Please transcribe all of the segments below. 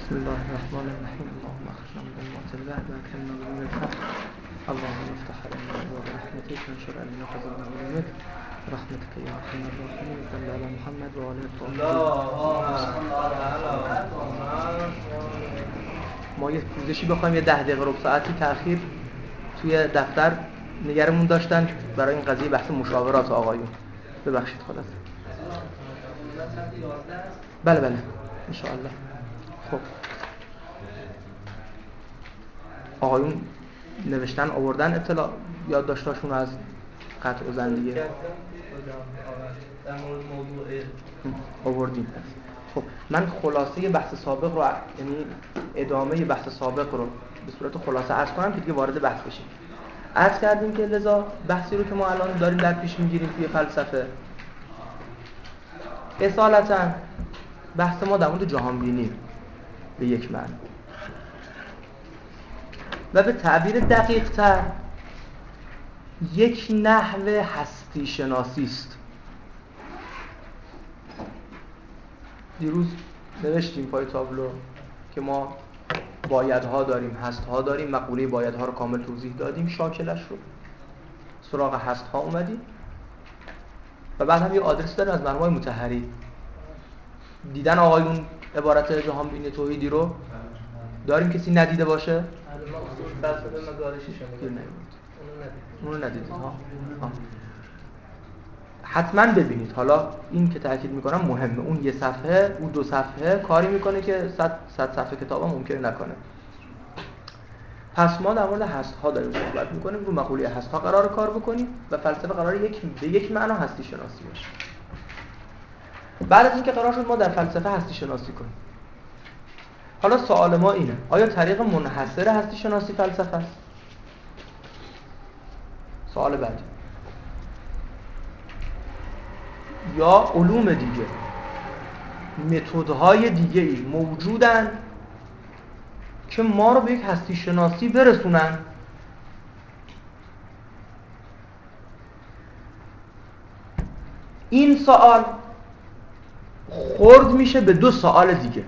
بسم الله الرحمن الرحیم. اللهم اخرجنا من ظلمات الوهم واكرمنا بنور الحق. اللهم افتح علينا ابواب رحمتك وانشر علينا خزائن علمك برحمتك يا ارحم الراحمين. صل على محمد و آله الطاهرین. ما یه پوزشی بخوایم، یه 10 دقیقه ربع ساعتی تأخیر توی دفتر نگرمون داشتن برای این قضیه بحث مشاورات آقایون. ببخشید خلاص. بله ان شاء الله. خب آقایون نوشتن آوردن اطلاع یادداشتاشون از قطع و زندگی در مورد موضوع آوردیم. خب من خلاصه بحث سابق رو، یعنی ادامه بحث سابق رو به صورت خلاصه عرض کنم که دیگه وارد بحث بشیم. عرض کردیم که لذا بحثی رو که ما الان داریم در پیش میگیریم توی فلسفه، اصالتاً بحث ما در مورد جهانبینی به یک معنی و به تعبیر دقیق تر یک نحو هستی شناسی است. دیروز نوشتیم پای تابلو که ما بایدها داریم، هستها داریم. مقوله بایدها رو کامل توضیح دادیم، شاکلش رو سراغ هستها اومدیم و بعد هم یه آدرس داریم از مرحوم مطهری. دیدن آقایون عبارت جهانبینی توحیدی رو داریم؟ کسی ندیده باشه؟ اونو ندیدید ها؟ حتما ببینید. حالا این که تأکید میکنم مهمه. اون یه صفحه، اون 2 صفحه کاری میکنه که 100 صفحه کتاب هم ممکنه نکنه. پس ما در مورد هست‌ها داریم صحبت میکنیم، رو مقوله هست‌ها قرار کار بکنیم و فلسفه قراره به یک معنا هستی شناسی باشه. بعد از اینکه قرار شد ما در فلسفه هستی شناسی کنیم، حالا سوال ما اینه: آیا طریق منحصر هستی شناسی فلسفه است؟ سوال بعدی. یا علوم دیگه، متدهای دیگه‌ای موجودن که ما رو به یک هستی شناسی برسونن؟ این سوال خرد میشه به 2 سوال دیگه.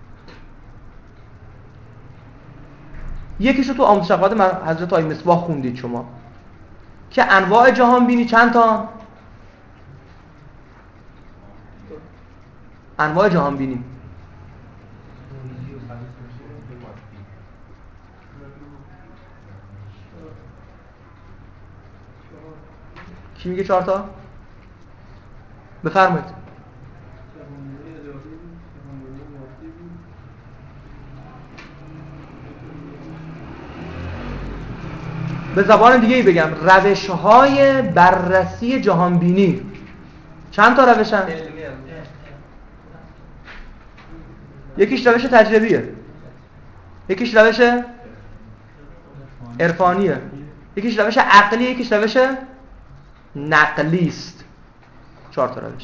یکیشو تو آموزش شفاعت حضرت آقای مصباح خوندید شما که انواع جهان بینی چند تا؟ انواع جهان بینی کی میگه 4 تا؟ بفرمایید. به زبان دیگه ای بگم، روش‌های بررسی جهانبینی چند تا روشن؟ یکیش روش تجربیه، یکیش روش عرفانیه، یکیش روش عقلیه، یکیش روش نقلی است. 4 تا روش.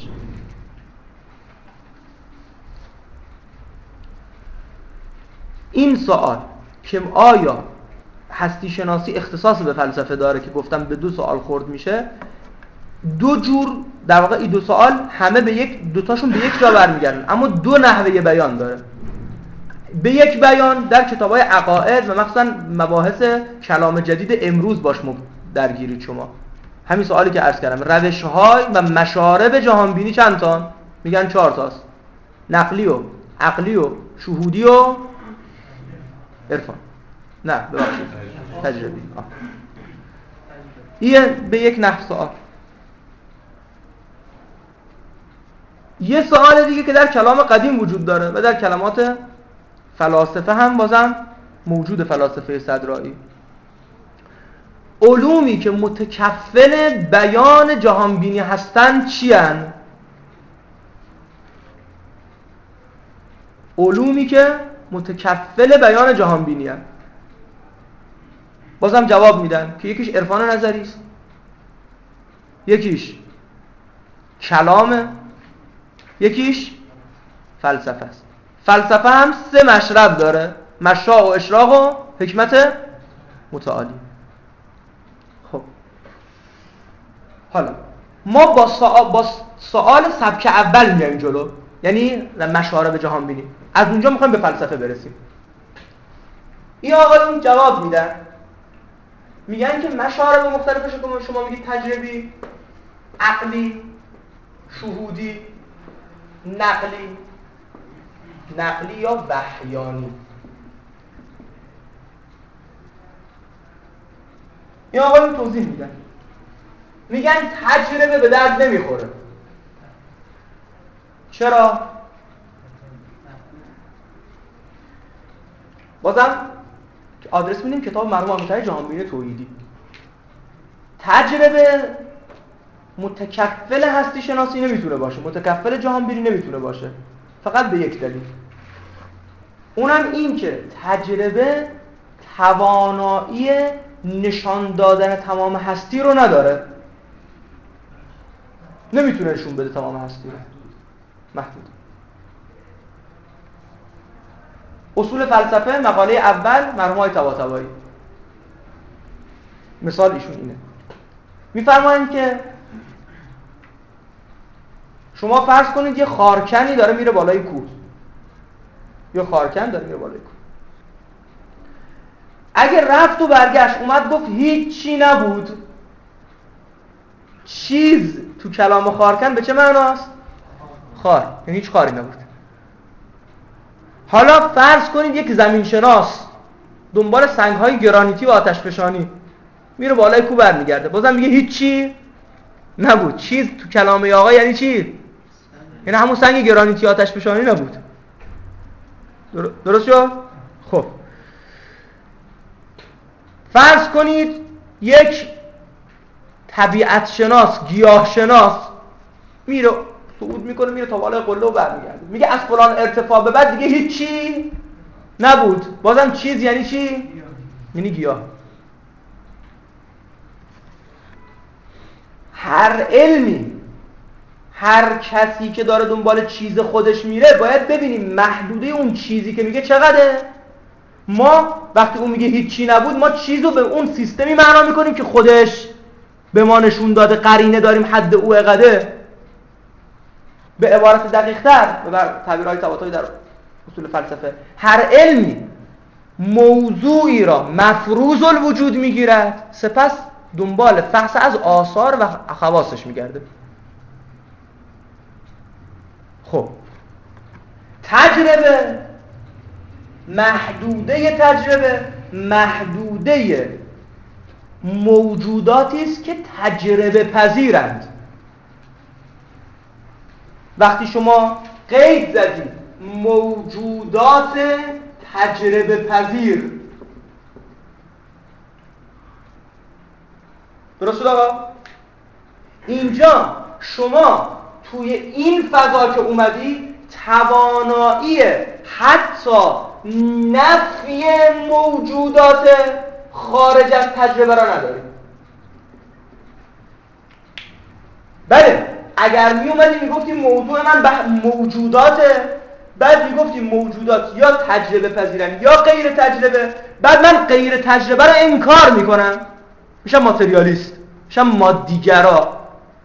این سوال که آیا هستی شناسی اختصاص به فلسفه داره که گفتم به 2 سوال خورد میشه، 2 جور در واقع این 2 سوال همه به یک، 2 تاشون به یک جا برمیگردن، اما 2 نحوه بیان داره. به یک بیان در کتاب‌های عقاید و مخصوصا مباحث کلام جدید امروز باش درگیرید شما. همین سوالی که عرض کردم، روش‌های و مشارب جهانبینی چند تا؟ میگن 4 تاست: نقلی و عقلی و شهودی و عرفان. نه ببخشید، تجربی. این به یک نحو سوال. یه سوال دیگه که در کلام قدیم وجود داره و در کلمات فلاسفه هم بازم موجود، فلاسفه صدرایی، علومی که متکفل بیان جهانبینی هستند چی هستند؟ علومی که متکفل بیان جهانبینی هستند. بازم جواب میدن که یکیش عرفان نظری است، یکیش کلامه، یکیش فلسفه است. فلسفه هم 3 مشرب داره: مشاع و اشراق و حکمت متعالی. خب حالا ما با سوال سبک اول میایم جلو. یعنی مشارب جهان بینی. از اونجا میخوایم به فلسفه برسیم. این آقایون جواب میدن، میگن که مشارب مختلفش که شما میگید تجربی، عقلی، شهودی، نقلی یا وحیانی. این آقایون توضیح میدن، میگن تجربه به درد نمیخوره. چرا؟ بازم آدرس میدیم کتاب مرحوم آموزهای جهانبینی توحیدی. تجربه متکفل هستی شناسی نمیتونه باشه، متکفل جهانبینی نمیتونه باشه، فقط به یک دلیل، اونم این که تجربه توانایی نشان دادن تمام هستی رو نداره، نمیتونه نشون بده تمام هستی رو، محدود. اصول فلسفه مقاله اول مرحوم های طباطبایی، مثال ایشون اینه، میفرمایند که شما فرض کنید یه خارکنی داره میره بالای کوه، یه خارکن داره میره بالای کوه، اگه رفت و برگشت اومد گفت هیچی نبود، چیز تو کلام خارکن به چه معناست؟ خار، یعنی هیچ خاری نبود. حالا فرض کنید یک زمینشناس دنبال سنگ‌های گرانیتی و آتشفشانی میره بالای کوه برمیگرده، بازم میگه هیچی نبود. چیز تو کلام آقا یعنی چی؟ یعنی همون سنگ گرانیتی آتشفشانی نبود. درست شد؟ خب فرض کنید یک طبیعت شناس، گیاه شناس میره صعود میکنه میره تا بالای قله و برمیگرده، میگه از فلان ارتفاع به بعد دیگه هیچی نبود. بازم چیز یعنی چی؟ یعنی گیاه. هر علمی، هر کسی که داره دنبال چیز خودش میره باید ببینیم محدوده اون چیزی که میگه چقدره. ما وقتی اون میگه هیچی نبود، ما چیزو به اون سیستمی معنا میکنیم که خودش به ما نشون داده، قرینه داریم حد او قده. به عبارت دقیق‌تر به تعبیرهای طباطبایی در اصول فلسفه، هر علمی موضوعی را مفروض الوجود میگیرد، سپس دنبال فحص از آثار و خواصش میگرده. خب تجربه، محدوده موجوداتی است که تجربه پذیرند. وقتی شما قید زدید موجودات تجربه پذیر، درست شد آقا؟ اینجا شما توی این فضا که اومدی توانایی حتی نفی موجودات خارج از تجربه را نداری. بله اگر می اومدی میگفتی موضوع من موجوداته، بعد میگفتی موجودات یا تجربه پذیرن یا غیر تجربه، بعد من غیر تجربه را انکار میکنم، میشم ماتریالیست، میشم مادیگرا.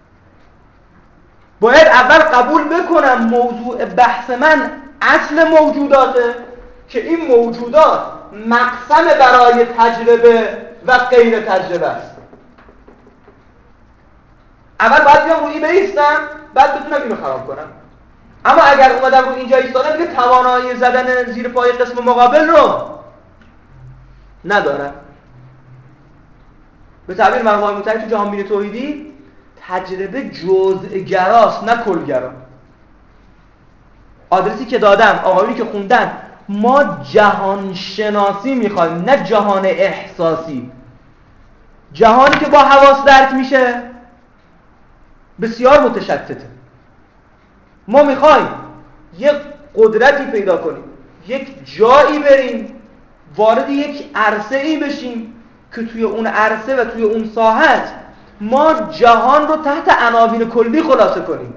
باید اول قبول بکنم موضوع بحث من اصل موجوداته که این موجودات مقسم برای تجربه و غیر تجربه است. اول باید بیام روی بایستم، بعد بتونم اینو خراب کنم. اما اگر اومدم رو اینجا ایستادم دیگه توانایی زدن زیر پای قسم مقابل رو ندارم. به تعبیر مرحوم آموزهای تو جهانبینی توحیدی، تجربه جزءگراست نه کلگرا. آدرسی که دادم، آقایونی که خوندن، ما جهان شناسی میخوایم نه جهان احساسی. جهانی که با حواس درک میشه بسیار متشتته. ما میخوایم یک قدرتی پیدا کنیم، یک جایی بریم، وارد یک عرصه‌ای بشیم که توی اون عرصه و توی اون ساحت ما جهان رو تحت عناوین کلی خلاصه کنیم.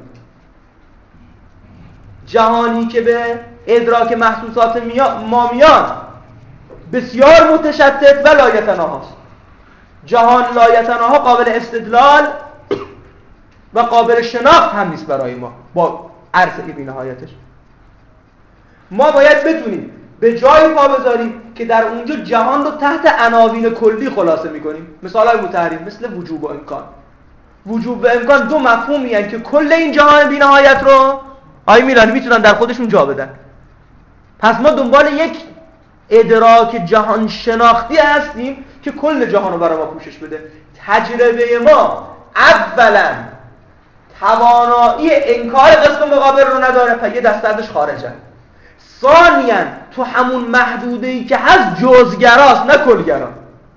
جهانی که به ادراک محسوسات ما میاد بسیار متشتت و لایتناهاست. جهان لایتناها قابل استدلال و قابل شناخت هم نیست برای ما با عرض بی نهایتش. ما باید بتونیم به جای پا بذاریم که در اونجا جهان رو تحت عناوین کلی خلاصه میکنیم. مثال متحریم مثل وجوب و امکان. وجوب و امکان دو مفهومی هستند که کل این جهان بی نهایت رو میرانی میتونن در خودشون جا بدن. پس ما دنبال یک ادراک جهان شناختی هستیم که کل جهان رو برای ما پوشش بده. تجربه ما اولا توانایی انکار قسم مقابل رو نداره، پس یه دسته ازش خارجه. ثانیاً تو همون محدوده‌ای که هست جزگراست نه کلگرا.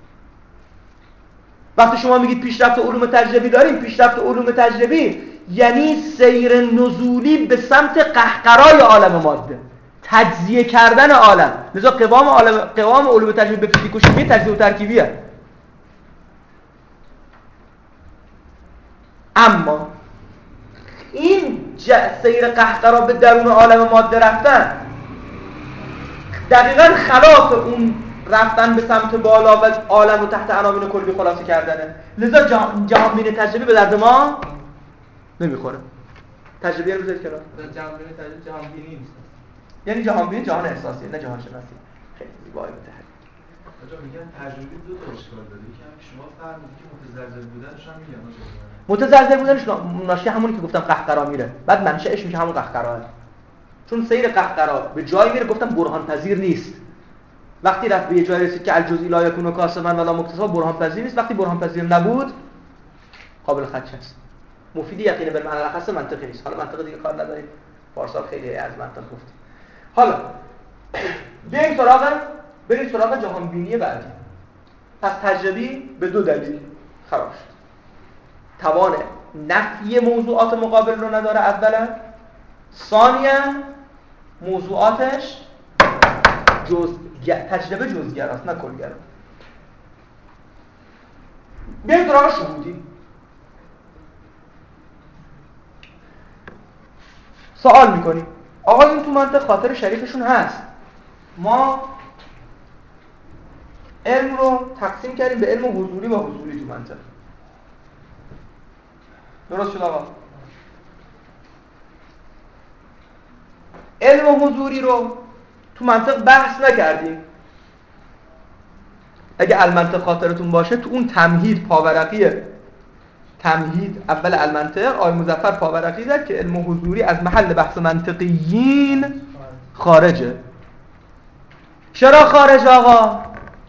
وقتی شما میگید پیشرفت علوم تجربی داریم، پیشرفت علوم تجربی یعنی سیر نزولی به سمت قهقرای عالم ماده، تجزیه کردن عالم. لذا قوام علوم تجربی به فیزیک و شیمی تجزیه و ترکیبیه. اما این سیر قهقرا به درون عالم ماده رفتن دقیقاً خلاف اون رفتن به سمت بالا و عالم رو تحت عناوین کلی خلاصه کردنه. لذا جهان بینی تجربی به درد ما نمیخوره. تجربی رو بذارید کنار. جهان بینی تجربی جهان بینی نیست. یعنی جهان بینی جهان احساسیه نه جهان شناسی. خیلی زیبایی متحرک. آجا میگن تجربی دو تا اشکال داره. یکم شما فرمودید که متزلزل بودنش هم میگن. متزلزل بودنش ناشی همونی که گفتم قهقرا میره. بعد منشأش میشه همون قهقراه. چون سیر قهقرا به جایی میره گفتم برهان پذیر نیست. وقتی رفت به یه جایی رسید که الجزئی لا یکون کاسبا ولا مکتسبا برهان پذیر نیست. وقتی برهان پذیر نبود قابل خدش است. مفید یقین بالمعنی الاخص منطقی نیست. حالا منطق دیگه کار نداریم. پارسال خیلی از منطق گفتیم. حالا بریم سراغ جهان بینی بعدی. پس تجربی به دو دلیل خراب شد. توان نفی موضوعات مقابل رو نداره اولا، ثانیاً موضوعاتش تجربه جزگراست نه کلگرا. بیاییم سراغ شهودی. سوال میکنیم آقا این تو منطق خاطر شریفشون هست، ما علم رو تقسیم کردیم به علم حضوری و حضوری تو منطق. درست شد آقا؟ علم حضوری رو تو منطق بحث نکردیم. اگه المنطق خاطرتون باشه تو اون تمهید پاورقیه، تمهید اول المنطق آقای مظفر پاورقی زد که علم حضوری از محل بحث منطقیین خارجه. چرا خارج آقا؟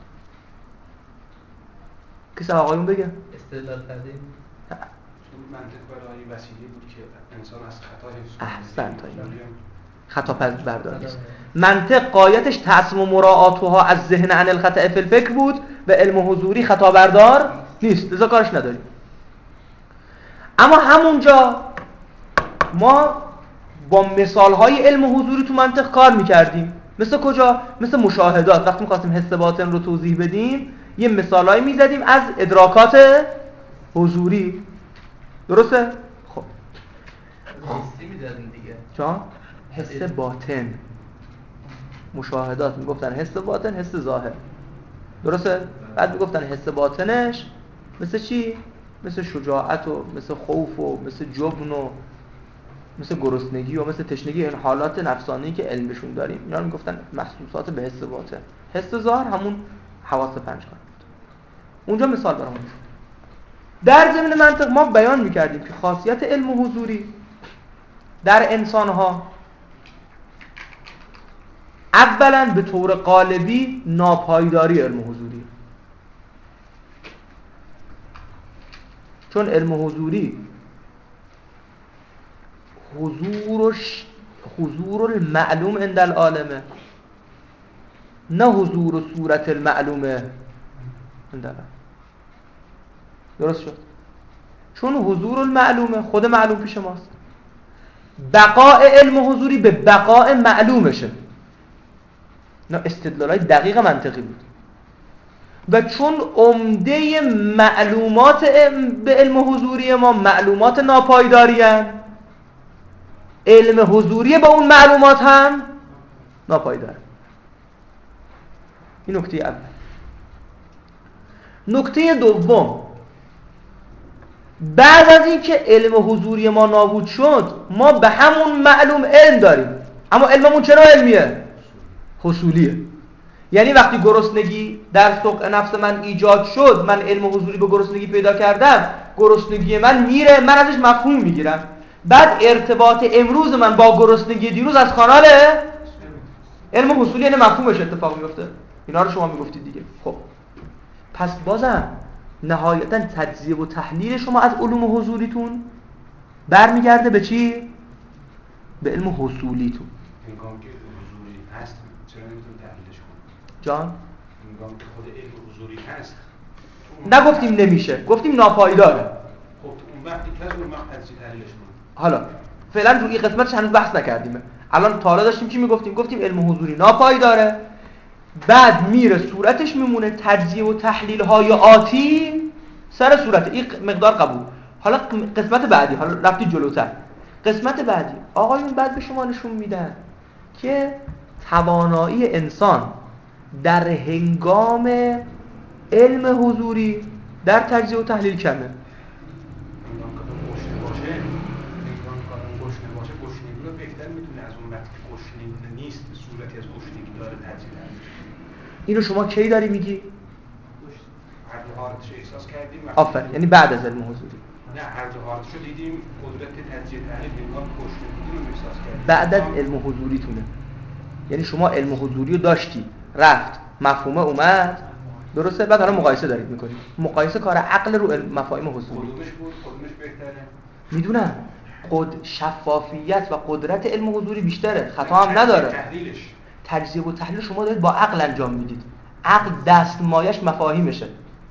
کسی آقایون بگه؟ استدلال کردیم. چون منطق برای وسیله بود که انسان از خطا حفظ کنه. احسن. خطا بردار نیست. منطق قایتش تعصم و مراعاتها از ذهن عن الخطأ فی الفکر بود و علم حضوری خطا بردار نیست، لذا کارش نداریم. اما همونجا ما با مثالهای علم حضوری تو منطق کار میکردیم. مثل کجا؟ مثل مشاهدات. وقتی میخواستیم حس باطن رو توضیح بدیم یه مثالهایی میزدیم از ادراکات حضوری. درسته؟ خب حسی میدادیم دیگه. جان؟ حس باطن. مشاهدات میگفتن حس باطن، حس ظاهر. درسته؟ بعد میگفتن حس باطنش مثل چی؟ مثل شجاعت و مثل خوف و مثل جبن و مثل گرسنگی و مثل تشنگی، این حالات نفسانی که علمشون داریم. اینا رو میگفتن محسوسات به حس باطن. حس ظاهر همون حواس پنجگانه بود. اونجا مثال برام بود. در ضمن منطق ما بیان میکردیم که خاصیت علم حضوری در انسانها اولا به طور قالبی ناپایداری علم حضوری، چون علم حضوری حضور المعلوم عند العالمه نه حضور صورت المعلومه عند العالم. درست شد؟ چون حضور المعلومه خود معلوم پیش ماست، بقاء علم حضوری به بقاء معلومشه. نه استدلالای دقیق منطقی بود. و چون عمده معلومات به علم حضوری ما معلومات ناپایداری هستند، علم حضوری با اون معلومات هم ناپایدار. این نکته اول. نکته دوم، بعد از اینکه علم حضوری ما نابود شد ما به همون معلوم علم داریم، اما علممون چرا علمیه؟ حصولیه. یعنی وقتی گرسنگی در سوق نفس من ایجاد شد، من علم حضوری به گرسنگی پیدا کردم، گرسنگی من میره، من ازش مفهوم میگیرم. بعد ارتباط امروز من با گرسنگی دیروز از کانال علم حصولی، یعنی مفهومش اتفاق میفته. اینا رو شما میگفتید دیگه. خب پس بازم نهایتا تجزیه و تحلیل شما از علوم حضوریتون برمیگرده به چی؟ به علم حصولیتون. هنگام که حضوری هست چرا نمیتونی تحلیلش کنی؟ جان؟ هنگام که خود علم حضوری هست نگفتیم نمیشه، گفتیم ناپایداره. خب اون وقتی که از اون وقت تجزیه تحلیلش کنی. حالا فعلا روی این قسمتش هنوز بحث نکردیم. الان تا حالا داشتیم چی میگفتیم؟ گفتیم علم حضوری ناپایداره. بعد میره صورتش میمونه تجزیه و تحلیل های آتی سر صورت این مقدار قبول. حالا قسمت بعدی، حالا رفتی جلوتر، قسمت بعدی آقایون بعد به شما نشون میدن که توانایی انسان در هنگام علم حضوری در تجزیه و تحلیل کمه. هنگام که گشنه باشه، هنگام که آدم گشنه باشه، گشنگی رو بهتر میتونه از اون وقتی که گشنگی نیست صورتی از گشنگی داره تجزیه تحلیل. اینو شما کی داری میگی؟ هر دو حالتش احساس کردیم. آفرین، یعنی بعد از علم حضوری. نه، هر دو حالتش رو دیدیم، قدرت تجزیه تحلیل هنگام گشنگی رو احساس کردیم. بعد از علم حضوریتونه. یعنی شما علم حضوری رو داشتی، رفت، مفهومه اومد، درسته؟ بعد حالا مقایسه دارید میکنید. مقایسه کار عقل رو مفاهیم حضوری. کدومش بود؟ کدومش بهتره؟ میدونم شفافیت و قدرت علم حضوری بیشتره، خطا هم نداره. تحلیلش تجزیه و تحلیل شما دارید با عقل انجام میدید. عقل دستمایش مفاهیمشه،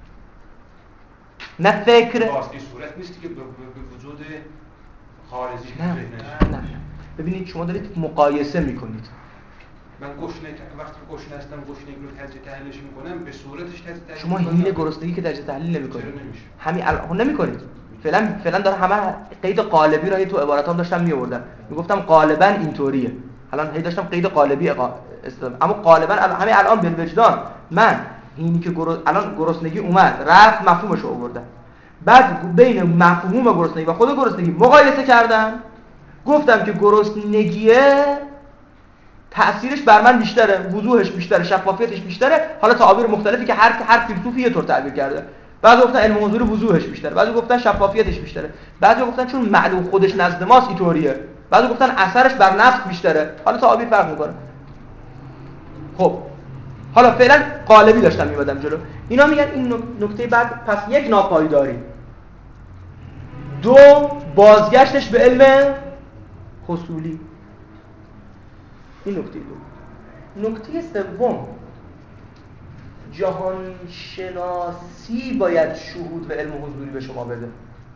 نه فکر. واسطی صورت نیستی که به وجود خارجی نه. ببینید شما دارید مقایسه میکنید. من گشنه وقتی گشنه هستم گشنگی رو تجزیه تحلیلش میکنم، به صورتش تجزیه تحلیل شما میکنم. حین گرسنگی که تجزیه تحلیل نمیکنید. چرا نمیشه؟ همین الان نمیکنید. فعلا داره همه قید قالبی رو تو عباراتام داشتم میآوردم. میگفتم غالبا اینطوریه. الان هی داشتم قید قالبی استفاده، اما غالبا همین الان به وجدان من اینی که الان گرسنگی اومد رفت مفهومش رو آوردم، بعد بین مفهوم گرسنگی و خود گرسنگی مقایسه کردم، گفتم که گرسنگیه تأثیرش بر من بیشتره، وضوحش بیشتره، شفافیتش بیشتره. حالا تعابیر مختلفی که هر فیلسوفی یه طور تعبیر کرده. بعضی گفتن علم حضوری وضوحش بیشتره، بعضی گفتن شفافیتش بیشتره، بعضی گفتن چون معلوم خودش نزد ماست اینطوریه، بعضی گفتن اثرش بر نفس بیشتره. حالا تعابیر فرق میکنه. خب حالا فعلا قالبی داشتم میبادم جلو. اینا میگن این نکته بعد. پس یک ناپایداری، دو بازگشتش به علم حصولی. این نکته دو. نکته سوم، جهان شناسی باید شهود و علم حضوری به شما بده.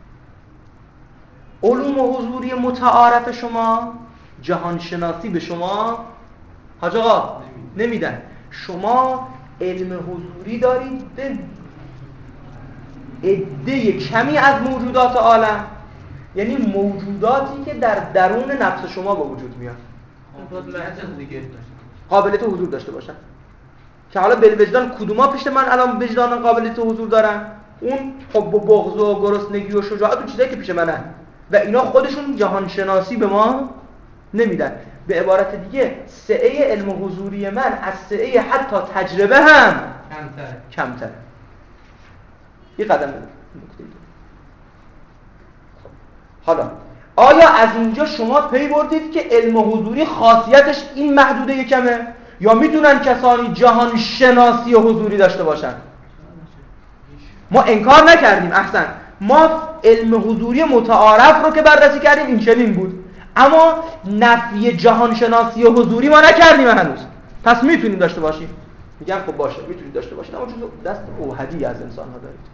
علوم حضوری متعارف شما جهان شناسی به شما حاج آقا نمیدن. شما علم حضوری دارید به عده کمی از موجودات عالم، یعنی موجوداتی که در درون نفس شما به وجود میاد، قابلیت حضور داشته باشن. که حالا بالوجدان کدوما پیش من الان وجدان قابلیت حضور دارن؟ اون حب و بغض و گرسنگی و شجاعت و چیزایی که پیش منن، و اینا خودشون جهان شناسی به ما نمیدن. به عبارت دیگه سعه علم حضوری من از سعه حتی تجربه هم کمتره. این قدم نکته دو. حالا آیا از اینجا شما پی بردید که علم حضوری خاصیتش این محدوده کمه، یا میتونن کسانی جهان شناسی و حضوری داشته باشن؟ ما انکار نکردیم، احسن، ما علم حضوری متعارف رو که بررسی کردیم این چنین بود، اما نفی جهان شناسی و حضوری ما نکردیم هنوز. پس میتونیم داشته باشیم. میگم خب باشه میتونید داشته باشید، اما چون دست اوحدی از انسان ها دارید.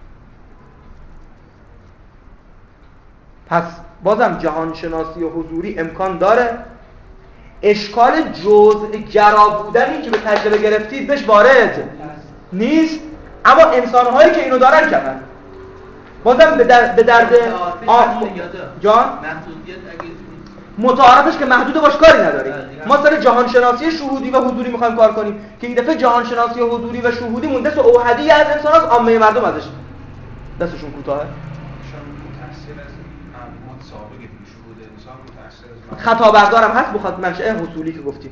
پس بازم جهان شناسی و حضوری امکان داره. اشکال جزء گرا بودنی که به تجربه گرفتید بهش وارد نیست، اما انسان‌هایی که اینو دارن کردن بازم به درد جان متعارفش که محدود باش کاری نداریم. ما سر جهان شناسی شهودی و حضوری میخوایم کار کنیم که این دفعه جهان شناسی و حضوری و شهودی مونده تو اوحدی از انسان هست، عامه مردم ازش دستشون کوتاهه. مسابقه دیگه شهود انسان متأثر از خطا بردارم هست بخاطر منشأ حصولی که گفتیم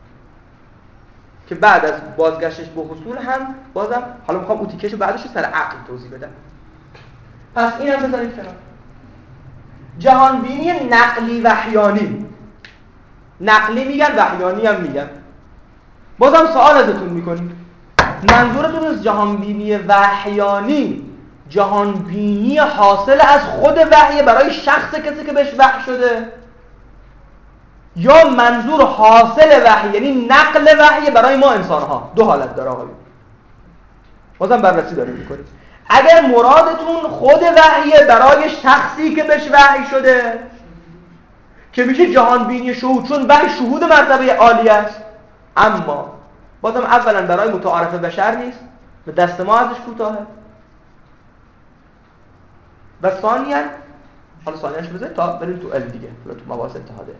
که بعد از بازگشتش به حصول هم بازم حالا میخوام اون تیکه‌شو بعدش سر عقل توضیح بدم. پس این هم بذارید کنار. جهانبینی نقلی وحیانی، نقلی میگن وحیانی هم میگن. بازم سوال ازتون میکنیم منظورتون از جهانبینی وحیانی جهانبینی حاصل از خود وحی برای شخص کسی که بهش وحی شده، یا منظور حاصل وحی یعنی نقل وحی برای ما انسان ها؟ دو حالت داره آقایون، بازم بررسی داریم میکنیم. اگر مرادتون خود وحی برای شخصی که بهش وحی شده که میشه جهانبینی شهود، چون وحی شهود مرتبه عالی است، اما بازم اولا برای متعارف بشر نیست، به دست ما ازش کوتاهه، و ثانیاً حالا ثانیاًش بذارید تا بریم تو علم دیگه، تو مباحث اتحاده.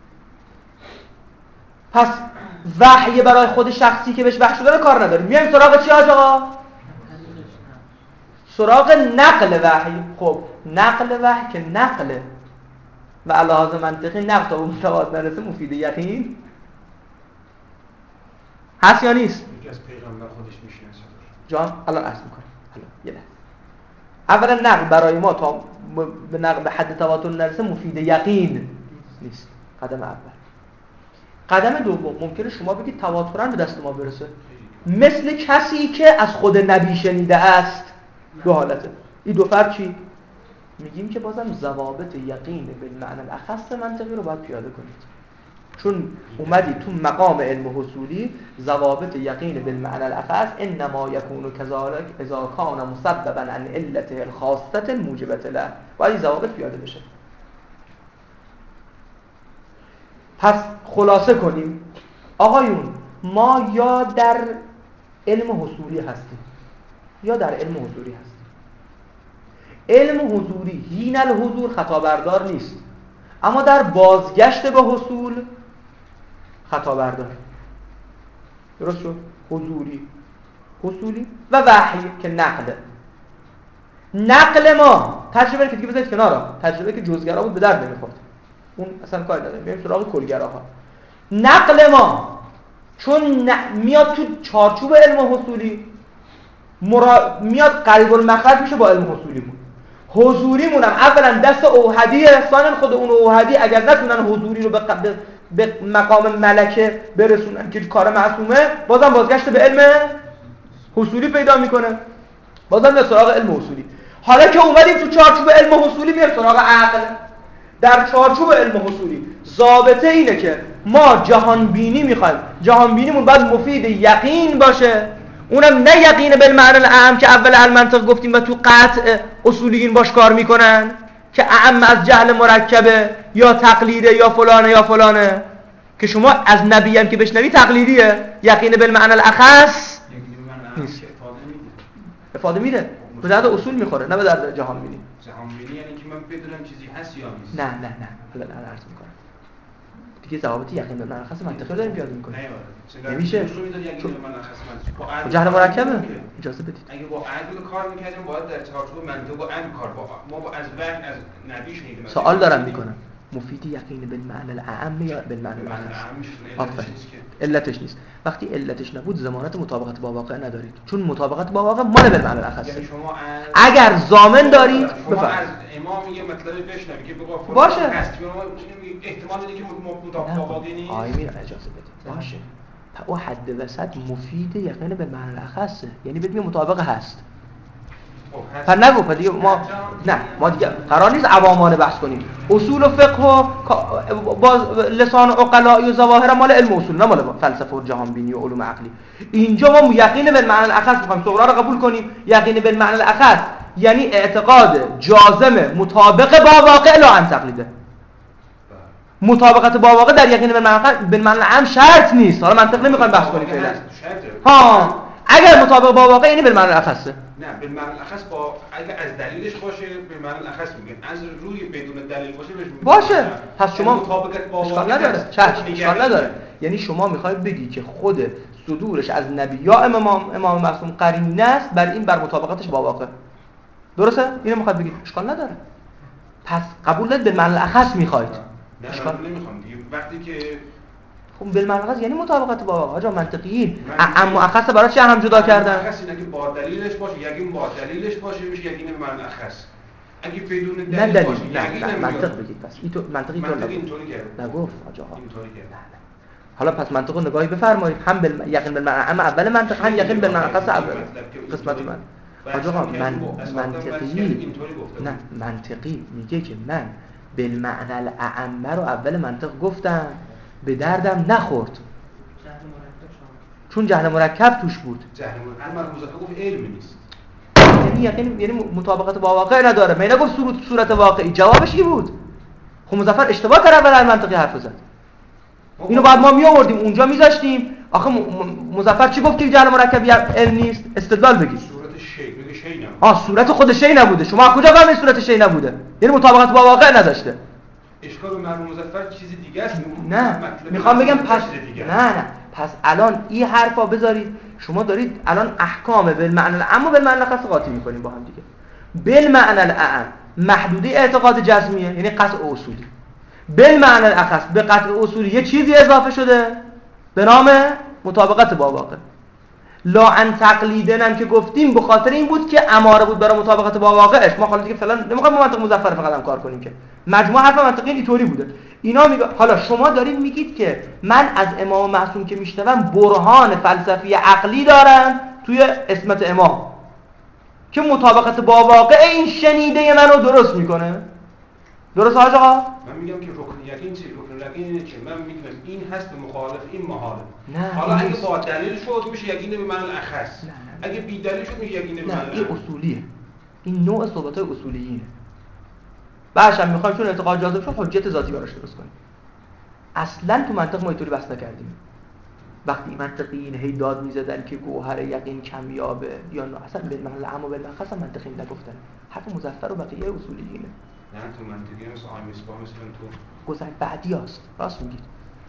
پس وحی برای خود شخصی که بهش وحی شده رو کار نداریم، میایم سراغ چی آقا؟ سراغ نقل وحی. خب نقل وحی که نقله و علاوه منطقی نقل تا به متواد نرسه مفید یقین هست یا نیست؟ یکی از پیغمبر خودش میشناسه جان الان عرض میکنم. یه لحظه. اولا نقل برای ما تا به نقل به حد تواتر نرسه مفید یقین نیست. قدم اول. قدم دوم ممکنه شما بگید تواترن به دست ما برسه، مثل کسی که از خود نبی شنیده است. دو حالته. این دو فرق چی؟ میگیم که بازم ضوابط یقین بالمعنی الاخص منطقی رو باید پیاده کنید، چون اومدی تو مقام علم حصولی ضوابط یقین بالمعنی الاخص انما یکون کذالک اذا کان مسببا عن علته الخاصه الموجبه له، باید این ضوابط پیاده بشه. پس خلاصه کنیم آقایون، ما یا در علم حصولی هستیم یا در علم حضوری هستیم. علم حضوری حین الحضور خطا بردار نیست، اما در بازگشت به حصول خطا بردار. درست شد؟ حصولی و وحی که نقله. نقل ما تجربه که دیگه بذارید کنارا، تجربه که جزگرا بود به درد نمیخورد، اون اصلا کاری نداره، میایم سراغ کلگراها. نقل ما چون میاد تو چارچوب علم حصولی میاد قریب المخرج میشه با علم حصولی بود. حضوری مونم اولا دست اوحدیه، ثانیا خود اون اوحدی اگر نتونن حضوری رو به مقام ملکه برسونن که کار معصومه، بازم بازگشت به علم حصولی پیدا میکنه، بازم میاد سراغ علم حصولی. حالا که اومدیم تو چارچوب علم حصولی میاد سراغ عقل. در چارچوب علم حصولی ضابطه اینه که ما جهان بینی میخوایم، جهان بینیمون باید مفید یقین باشه، اونم نه یقین بالمعنی الاعم که اول المنطق گفتیم و تو قطع اصولیین باش کار میکنن که اعم از جهل مرکبه یا تقلیده یا فلانه که شما از نبی هم که بشنوی تقلیدیه، یقین بالمعنی الاخص نیست. افاده میده به درد اصول میخوره نه به درد جهان بینی. جهان بینی یعنی که من بدونم چیزی هست یا نیست. نه حالا عرض میکنم دیگه ضوابط یقین به معنی خاص منطقی رو داریم پیاده میکنیم. نمیشه چون جهل مرکبه. اجازه بدید اگه با عقل کار میکردیم باید در چارچوب منطق و عقل کار ما با از وحی از نبی شنیدیم. سوال دارم میکنم مفید یقین بالمعنی الاعم یا بالمعنی الاخص؟ علتش نیست. وقتی علتش نبود ضمانت مطابقت با واقع ندارید، چون مطابقت با واقع مال بالمعنی الاخص. یعنی شما اگر ضامن دارید بفرمایید از امام یه مطلبی بشنوید که بگو باشه احتمال دیگه که مطابقت با واقع نیست. آیمین اجازه بدید باشه. او حد وسط مفید یقین بالمعنی الاخص، یعنی بدون مطابق هست. پر نگو دیگه ما دیگه قرار نیست عوامانه بحث کنیم. اصول و فقه و با لسان عقلاء و ظواهر مال علم اصول، نه مال فلسفه و جهان بینی و علوم عقلی. اینجا ما یقین بالمعنی الاخص می‌خوایم صغرا رو قبول کنیم. یقین بالمعنی الاخص یعنی اعتقاد جازم مطابق با واقع لا ان تقلیده. مطابقت با واقع در یقین بالمعنی العام شرط نیست. حالا منطق نمی‌خوایم بحث کنیم فعلا. ها اگر مطابق با واقع یعنی بالمعنی الاخصه. نه بالمعنی الاخص با اگه از دلیلش باشه بالمعنی الاخص میگن، از روی بدون دلیل باشه پس شما مطابقت با اشکال نداره. اشکال نداره. یعنی شما میخواید بگی که خود صدورش از نبی یا امام معصوم قرینه است بر این بر مطابقتش با واقع. درسته؟ اینو میخواد بگید. اشکال نداره. پس قبول دارید به معنی الاخص میخواید؟ نه اشکال من نمیخوام دیگه. وقتی که خب به معنی الاخص یعنی مطابقت با آقا منطقیین. اما اخص برای چی هم جدا کردن؟ اخص اینه که با دلیلش باشه، یقین با دلیلش باشه میشه یقین به معنی اخص. اگه بدون دلیل نه دلیل باشه نه یقین منطق بگید. پس این تو منطقی تو اینطوری کرد. نگفت آقا. اینطوری کرد. حالا پس منطق رو نگاهی بفرمایید، هم یقین بالمعنی اما اول منطق هم یقین بالمعنی اخص اول قسمت من. آقا من منطقی نه منطقی میگه که من بالمعنی الاعم رو اول منطق گفتم به دردم نخورد چون جهل مرکب توش بود. جهل مرکب مضافه گفت علم نیست. یعنی مطابقت با واقع نداره. من نگفت صورت واقعی. جوابش چی بود؟ خب مظفر اشتباه کرد اول منطقی حرف زد. اینو بعد ما می آوردیم اونجا میذاشتیم. آخه مظفر چی گفت که جهل مرکبی علم نیست؟ استدلال بگید. صورت شی بگه شی نبود. صورت خود شی نبوده. شما از کجا فهمیدید صورت شی نبوده؟ یعنی مطابقت با واقع نداشته. اشکال به مرحوم مظفر چیز دیگه است. نه میخوام بگم پس نه پس الان این حرفا بذارید. شما دارید الان احکام بالمعنی الاعم و بالمعنی الاخص قاطی میکنیم با هم دیگه. بالمعنی الاعم محدوده اعتقاد جزمیه یعنی قطع اصولی. بالمعنی الاخص به قطع اصولی یه چیزی اضافه شده به نام مطابقت با واقع. لا ان تقلیدن که گفتیم به خاطر این بود که اماره بود برای مطابقت با واقعش. ما حالا دیگه فعلا نمیخوایم منطق مظفر فقط هم کار کنیم که مجموع حرف منطقی اینطوری بوده. اینا میگه حالا شما دارید میگید که من از امام معصوم که میشنوم برهان فلسفی عقلی دارن توی اسمت امام که مطابقت با واقع این شنیده منو درست میکنه. درست آقا؟ من میگم که رکن یقین چیه؟ رکن یقین اینه که من میگم این هست مخالف این محاله. نه حالا اگه با دلیل شد میشه یقین به معنی الاخص. نه. اگه بی دلیل شد میشه یقین به معنی این اصولیه. این نوع صحبت‌های اصولیه. بعدش هم میخوایم چون اعتقاد جازم شد حجت ذاتی براش درست کنیم. اصلا تو منطق ما اینطوری بحث نکردیم. وقتی منطقیین هی داد میزدن که گوهر یقین کمیابه یا نه اصلا به معنی الاعم و بالاخص منطقی نگفتن. حرف مظفر و بقیه اصولیینه. نه تو منطقی مثل آی مصباح مثل تو گذر بعدی هست. راست میگید.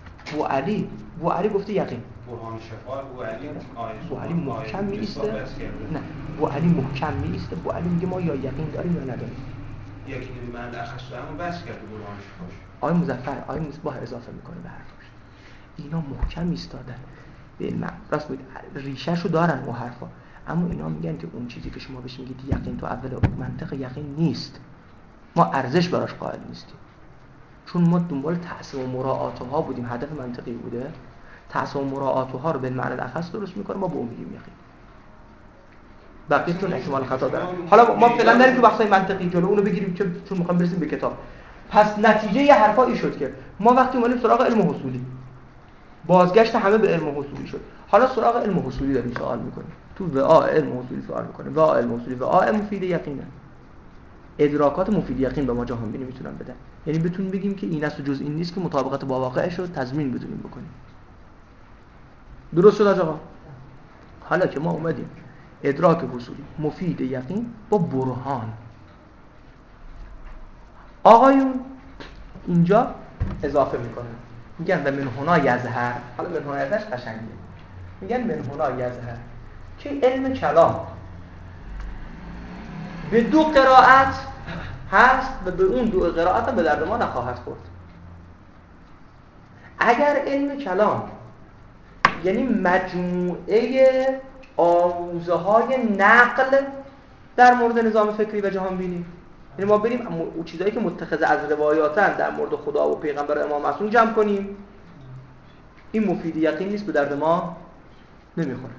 بو علی گفته یقین. برهان شفا بو علی محکم میسته. نه بو علی محکم میسته. بو علی میگه ما یا یقین داریم یا نداریم. یقین به معنی اخص همون بس کرده برهان شفاش. آی مظفر آی مصباح اضافه میکنه به حرفش. اینا محکم ایستادن. راست میگید ریشه‌شو دارن اون حرفا. اما اینا میگن که اون چیزی که شما بهش میگید یقین تو اول منطق یقین نیست. ما ارزش براش قائل نیستیم. چون ما دنبال تعصب و مراعاتها بودیم. هدف منطقی بوده. تعصب و مراعاتها رو به معنی الاخص درست میکنه ما به اون میگیم یقین. بقیه‌تون احتمال خطا داره. حالا ما فعلا داریم تو بحث‌های منطقی جلو اونو بگیریم چون میخوام برسیم به کتاب. پس نتیجه یه حرفا این شد که ما وقتی اومدیم سراغ علم حصولی بازگشت همه به علم حصولی شد. حالا سراغ علم حصولی داریم سوال میکنیم. تو وعاء علم حصولی سوال میکنیم. وعاء علم حصولی وعاء مفید یقینه. ادراکات مفید یقین به ما جهانبینی میتونن بدن. یعنی بتونیم بگیم که این است و جز این نیست که مطابقت با واقعش رو تضمین بتونیم بکنیم. درست شد آقا؟ حالا که ما اومدیم ادراک حصولی مفید یقین با برهان. آقایون اینجا اضافه میکنن. میگن و من هنا یظهر. حالا من هنا یظهرش قشنگه. میگن من هنا یظهر که علم کلام به دو قرائت هست و به اون دو قرائت هم به درد ما نخواهد خورد. اگر علم کلام یعنی مجموعه آموزه های نقل در مورد نظام فکری و جهانبینی، یعنی ما بریم اون چیزایی که متخذ از روایاتن در مورد خدا و پیغمبر امام معصوم جمع کنیم، این مفید یقین نیست، به درد ما نمیخوره.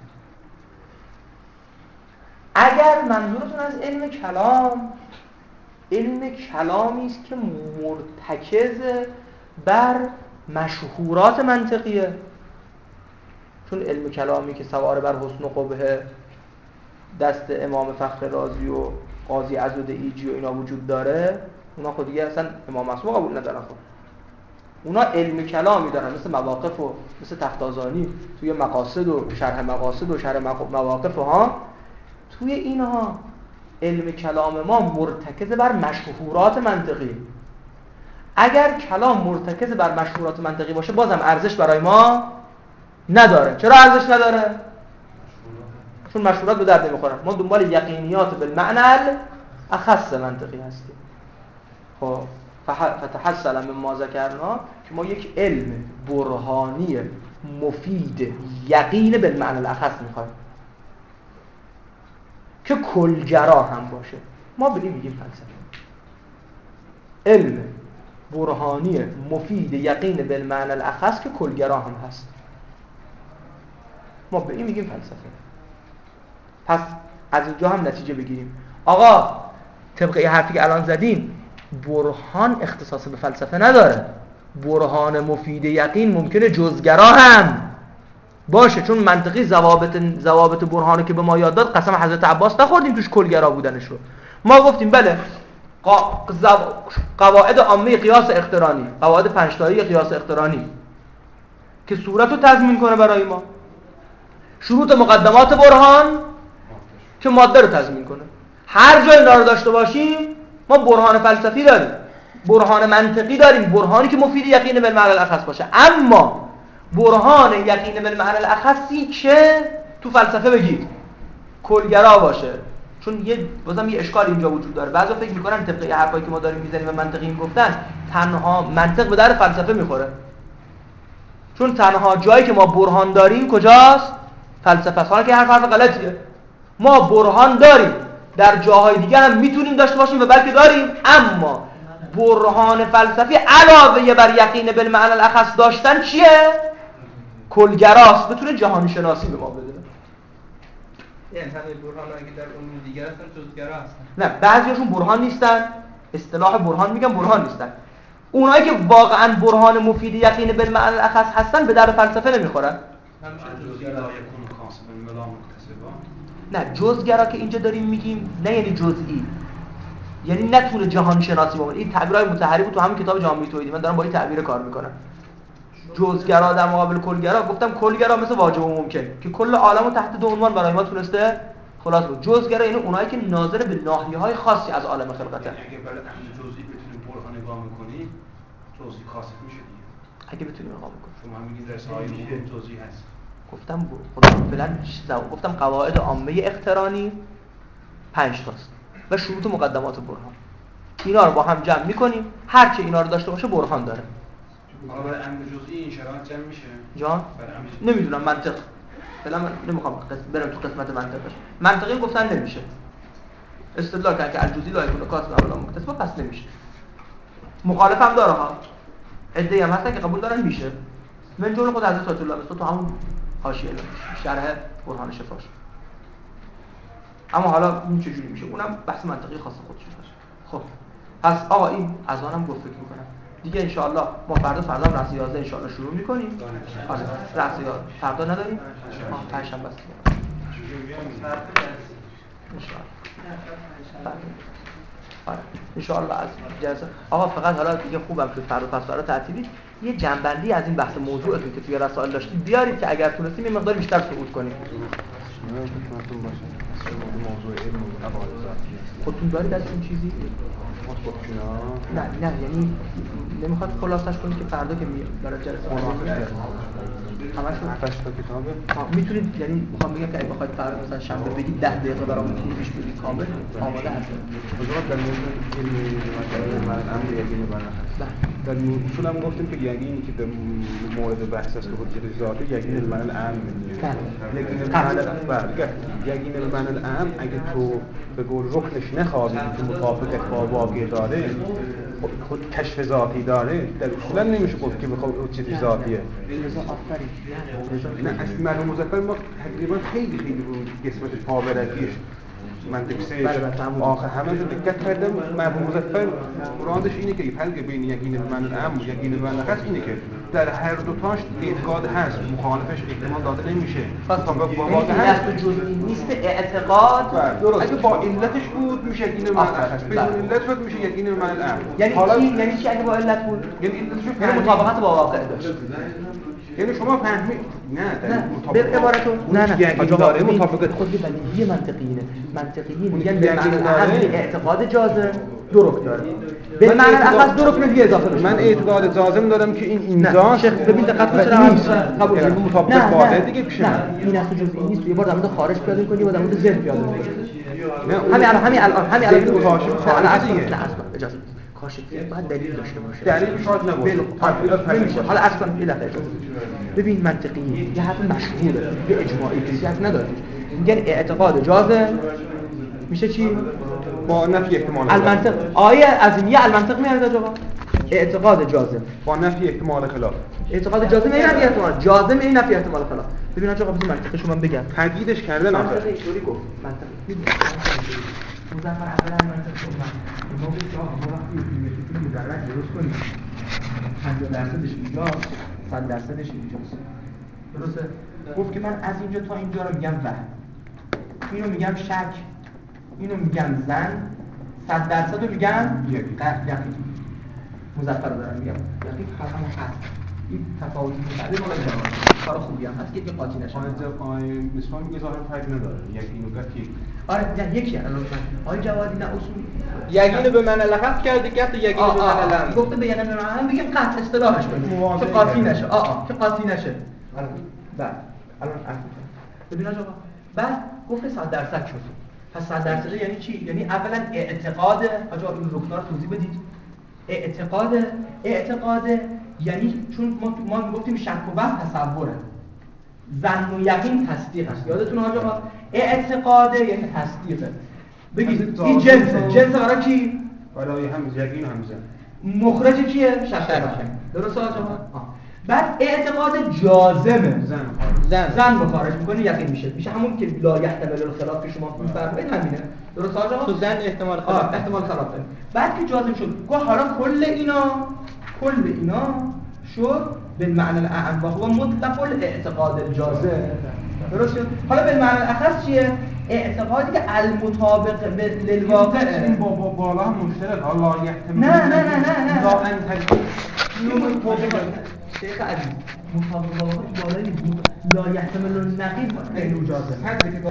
اگر منظورتون از علم کلام علم کلامی است که مرتکز بر مشهورات منطقیه، چون علم کلامی که سوار بر حسن و قبح دست امام فخر رازی و قاضی عضدایجی و اینا وجود داره، اونا خود دیگه اصلا امام معصوم قبول ندارن. خود اونا علم کلامی دارن مثل مواقف و مثل تختازانی توی مقاصد و شرح مقاصد و شرح مواقف ها. توی اینها علم کلام ما مرتکز بر مشهورات منطقی. اگر کلام مرتکز بر مشهورات منطقی باشه بازم ارزش برای ما نداره. چرا ارزش نداره؟ چون مشهورات به درد نمیخورن. ما دنبال یقینیات بالمعنى اخص منطقی هستیم. خب فتحصل من ما ذکرنا که ما یک علم برهانی مفید یقین بالمعنی الاخص میخوایم که کلگرا هم باشه. ما به این میگیم فلسفه. علم برهانی مفید یقین بالمعنی الاخص که کلگرا هم هست، ما به این میگیم فلسفه. پس از اینجا هم نتیجه بگیریم آقا طبق این حرفی که الان زدیم برهان اختصاص به فلسفه نداره. برهان مفید یقین ممکنه جزگرا هم باشه، چون منطقی ضوابط برهانی که به ما یاد داد قسم حضرت عباس نخوردیم توش کلگرا بودنش رو. ما گفتیم بله قواعد عامه قیاس اقترانی، قواعد 5 تایی قیاس اقترانی که صورت رو تضمین کنه برای ما، شروط مقدمات برهان که ماده رو تضمین کنه. هر جای اینا رو داشته باشیم ما برهان فلسفی داریم، برهان منطقی داریم، برهانی که مفید یقین بالمعنی الاخص باشه. اما برهان یقین بالمعنی الاخصی که تو فلسفه بگید کلگرا باشه، چون بازم یه اشکال اینجا وجود داره. بعضا فکر میکنن طبق حرفایی که ما داریم میزنیم و منطقی میگفتن تنها منطق به در فلسفه میخوره، چون تنها جایی که ما برهان داریم کجاست؟ فلسفه است. حالا که حرف غلطیه. ما برهان داریم، در جاهای دیگه هم میتونیم داشته باشیم و بلکه داریم، اما برهان فلسفی علاوه بر یقین بالمعنی الاخص داشتن چیه؟ کلگراست، بتونه جهان شناسی به ما بده. یعنی همه برهان اگه در علوم دیگر هستن جزگرا هستن. نه، بعضیاشون برهان نیستن، اصطلاح برهان میگم برهان نیستن. اونایی که واقعا برهان مفید یقین بالمعنی الاخص هستن به در فلسفه نمیخورن. نه، جزگرا که اینجا داریم میگیم نه یعنی جزئی، یعنی نتونه جهان شناسی بکنه. این تعبیرای متحری بود تو همین کتاب جامعه توحیدی، من دارم با این تعبیر کار میکنم. جزگرا در مقابل کلگرا، گفتم کلگرا مثل واجب و ممکن که کل عالمو تحت دو عنوان برای ما تونسته خلاص کنه. جزگرا یعنی اونایی که ناظر به ناحیه‌های خاصی از عالم خلقته. اگه برای امر جزئی بتونیم برهان نگاه کنیم جزئی کاسب میشه دیگه. اگه بتونیم نگاه کنیم. شما میگید رسائل جزئی هست. گفتم خدا فعلا گفتم قواعد عامه اقترانی 5 تاست و شروط مقدمات برهان. اینا رو با هم جمع می‌کنیم، هر کی اینا رو داشته باشه برهان داره. حالا برای امر جزئی این شرایط جمع میشه؟ جان؟ نمیدونم، منطق. فعلا من نمیخوام برم تو قسمت منطقش. منطقی گفتن نمیشه. استدلال کردن که الجزئی لا یکون کاسب اولا مکتسب، پس نمیشه. مخالف هم داره ها. عده‌ای هم هستن که قبول دارن میشه. من جمله خود حضرت آیت الله است تو همون حاشیه شرح برهان شفاش. اما حالا این چجوری میشه؟ اونم بحث منطقی خاص خودش داره. خب پس آقا این اذانم گفت فکر می‌کنم دیگه ان شاء الله ما فردا رأس 11 ان شاء الله شروع می‌کنیم. آره رأس 11 فردا نداریم؟ پنجشنبه است. ان شاء الله. آره ان شاء الله از جلسه آقا فقط حالا دیگه خوبم که فردا پس فردا تعطیلی یه جنبندی از این بحث موضوعتون که توی رسائل داشتید بیارید که اگر تونستیم یه مقدار بیشتر صعود کنیم. موضوع علم و ابعاد ذاتی خودتون دارید از این چیزی؟ نه یعنی نمیخواد خلاصش کنید که فردا که برای جلسه همشون 8 تا کتابه میتونید، یعنی میخوام بگم که اگه بخواید فردا مثلا شنبه بگید 10 دقیقه برامون پیش بگید کامل آماده هست. بذار در در اصول هم گفتیم که یقینی که به مورد بحث است که حجت ذاتی یقین المعنی العام یقین المعنی العام اگه تو به قول رکنش نخواهی که مطابقت با واقع داره خود کشف ذاتی داره در اصولا نمیشه گفت که بخواد حجت ذاتیه. نه اصل معلوم مذکر ما تقریبا خیلی رو قسمت پاورقیش منطق سه آخر همه رو دقت کردم. معلوم مذکر مرادش اینه که فرق بین یقین المعنی العام و یقین المعنی الاخص اینه که در هر دو تاش اعتقاد هست، مخالفش احتمال داده نمیشه. پس با واقع هست جزئی نیست اعتقاد. اگه با علتش بود میشه یقین المعنی الاخص، بدون علت بود میشه یقین المعنی العام. یعنی چی اگه با علت بود؟ یعنی مطابقت با واقع داشت. یعنی شما فهمید نه به عبارتون نه یقین داره مطابقت خود بدیهی منطقیین میگن به معنی الاخص اعتقاد جازم دو رکن داره، به معنی الاخص دو رکن دیگه اضافه بشه. من اعتقاد جازم دارم که این اینجا شیخ ببین دقت کنید قبول یعنی مطابقت واقع دیگه پیش من این اصل جزئی نیست. یه بار در مورد خارج پیاده کنی و در مورد ذهن پیاده کنی. همین الان کاشف خارج دیگه. اجازه کاشفیت باید دلیل داشته باشه. دلیل شاید نباشه. نمیشه. حالا اصلا یه دفعه ببین منطقیه، یه حرف مشهوره، یه اجماعی کسی حرف نداره. میگن اعتقاد جازم میشه چی؟ با نفی احتمال المنطق. آیه از این یه المنطق میاد آقا. اعتقاد جازم با نفی احتمال خلاف. اعتقاد جازم این نفی احتمال، جازم این نفی احتمال خلاف. ببین آقا ببین منطقش من بگم. تقییدش کردن آخه. منطق اینطوری گفت. منطق. مظفر اولا منطق گفتم. ما گفتیم آقا ما وقتی یه مدرک درست کنیم 50% اینجا 100% اینجاست. درسته؟ گفت که من از اینجا تا اینجا رو میگم وهم. اینو میگم شک. اینو میگم زن. 100% رو میگم یقین. مظفر رو دارم میگم. یقین همون هست. این تفاوتی میشه. مال جواب. کار خوبی هم هست که قاطی نشه. مثلا میگه ظاهر فرق نداره. یقین و قطعی. آره یکی الان آقای جوادی نه اصول یقین به معنی لغت کرده گفت یقین به معنی لغت گفته به یقین به معنی بگیم قطع اصطلاحش کنیم که قاطی نشه که قاطی نشه. بعد الان ببین آقا بعد گفت 100% شد. پس 100% یعنی چی؟ یعنی اولا اعتقاد آقا این رکنا رو توضیح بدید. اعتقاد یعنی چون ما گفتیم شک و وهم تصوره، ظن و یقین تصدیق است. یادتون آقا اعتقاد یعنی تصدیقه. بگید این جنس برای کی؟ برای هم یقین هم زن. مخرج کیه؟ شک. درست آقا؟ بعد اعتقاد جازمه. زن مخارج میکنه یقین میشه همون که لا یحتمل الخلاف که شما میفرمایید همینه. درست آقا؟ تو زن احتمال خلافه. بعد که جازم شد گفت حالا کل اینا شد بالمعنى الاعم و هو مطلق الاعتقاد الجازم. درست شد؟ حالا بالمعنى الاخص چیه؟ اعتقادی که المطابق للواقع. با بالا هم مشترک الله یحتمل. نه لا انت شیخ عزیز مطابق بالای لا یحتمل النقیض غیر جازم.